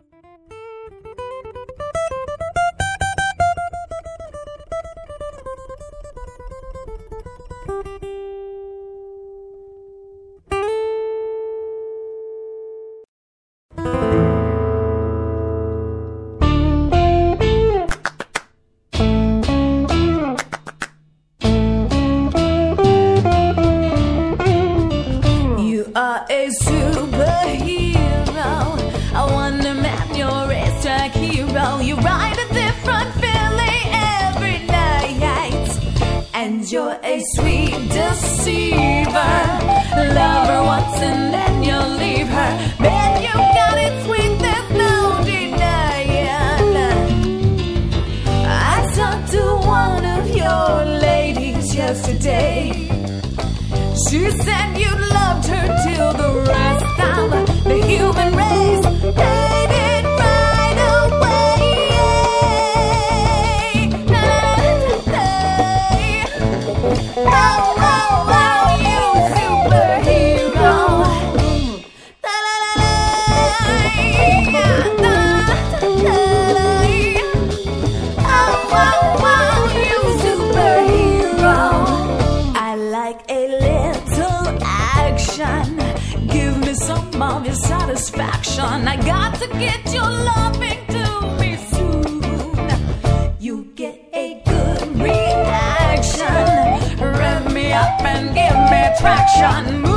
A superhero, a wonder man, you're a track hero. You ride a different feeling every night, and you're a sweet deceiver. Love her once and then you'll leave her. Man, you got it sweet, there's no denying. I talked to one of your ladies yesterday. She said you loved her till the rest of the human race made it right away. Oh, oh, oh, you superhero. Oh, oh, oh, you superhero. I like a give me some of your satisfaction. I got to get your loving to me soon. You get a good reaction. Rev me up and give me traction.